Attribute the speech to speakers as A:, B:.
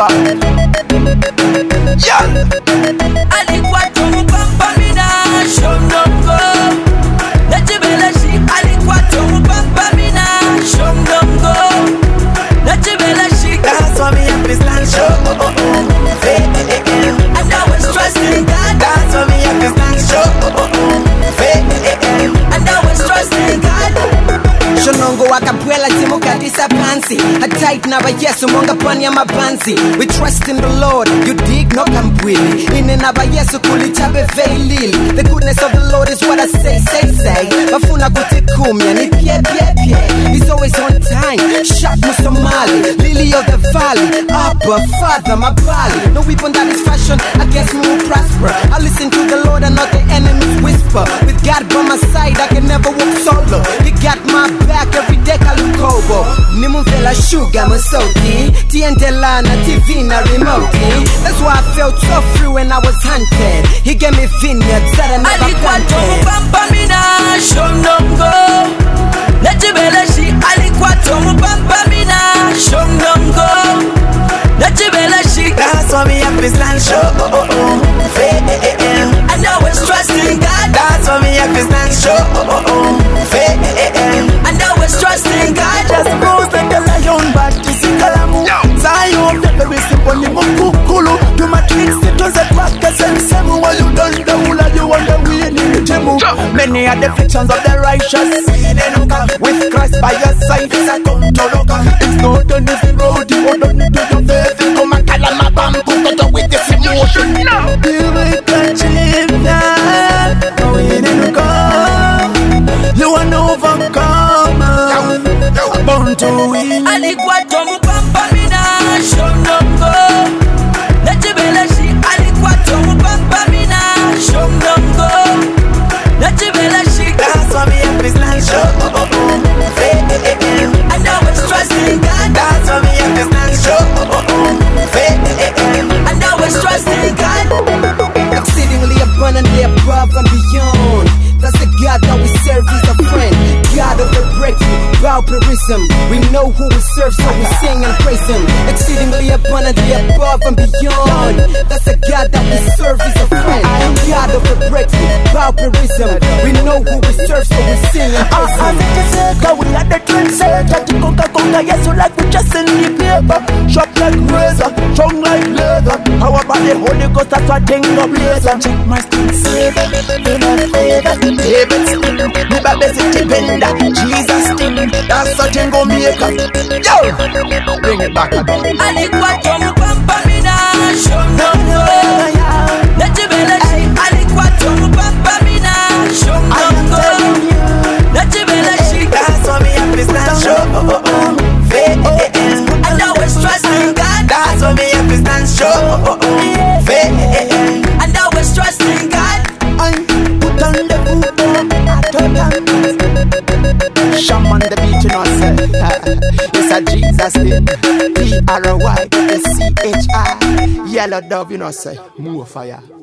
A: over. Yeah.
B: Alikuwa tumupamba mina shomdongo. Najibeleshi alikuwa tumupamba mina shomdongo. Najibeleshi.
A: That's why me have this land show.
B: And I was trusting God.
A: That's why me have this land show.
B: And I was trusting God.
C: Shonongo wakabwela timu kadisa pansi Hatight na Yesu monga pwani ya mabanzi. We trust in the Lord, you dig no kambwili. Ine na Yesu kulitabe veilili. The goodness of the Lord is what I say. Bafuna kutikumya ni pie. He's always on time, sharp musomali. Lily of the valley, Abba, Father, my body. No weapon that is fashion against me will prosper. I listen to the Lord and not the enemy's whisper. With God by my side, I can never walk solo. He got my back every day, kalukobo. Nimuvela sugar, masoki. Tiendela na TV na remote. That's why I felt so free when I was hunted. He gave me vineyards that I never
B: alikuwa tumupamba mina shomdongo. Najibeleshi alikuwa tumupamba mina shomdongo. Najibeleshi.
A: That's why me have this land show.
B: And I was trusting God.
A: That's why me have this land show.
B: And I was trusting God.
A: Just rose like a lion, but this is Kalamu. Zion, the very simple, you mukulu. Do my tricks, it was a crack, and same while you done the hula, you want the winning Jimu. Many are the afflictions of the righteous. With Christ by your side, it's a come to look. It's not on this road, you won't need to your faith. Come and call my bamboo, go with this emotion. You will catch him down. Go in and go. You are no overcomer. Born to win.
B: Alikuwa tumupamba mina shomdongo. Najibeleshi alikuwa tumupamba mina shomdongo. Najibeleshi.
A: That's why me have this land show.
B: And I was trusting God.
A: That's why me have this land show.
B: And I was trusting God.
C: exceedingly abundantly above and beyond. That's the God that we serve, is a friend. God of the breakthrough, pauperism. We know who we serve, so we sing and praise him. Exceedingly abundantly above and beyond. That's the God that we serve, is a friend. God of the breakthrough, pauperism. We know who we serve, so we sing and praise him.
A: We are the trendsetter. Conga, yes, you like we just in the paper. Shop like razor, strong like leather. How about the Holy Ghost, that's what thing of blazer. Check my skin, saver, in a favor. David still, the best depender. Jesus still, that's a thing go maker. Yo, bring it back again.
B: Alikuwa tumupamba mina shomdongo. Najibeleshi alikuwa tumupamba mina shomdongo. Najibeleshi.
A: That's why me have this land show.
B: And I was trusting God.
A: That's why me have this land show.
B: And I was trusting God.
A: Put on the Shaman the beach, you know, say it's a Jesus thing. P-R-Y-S-C-H-I. Yellow dove, you know, say more fire.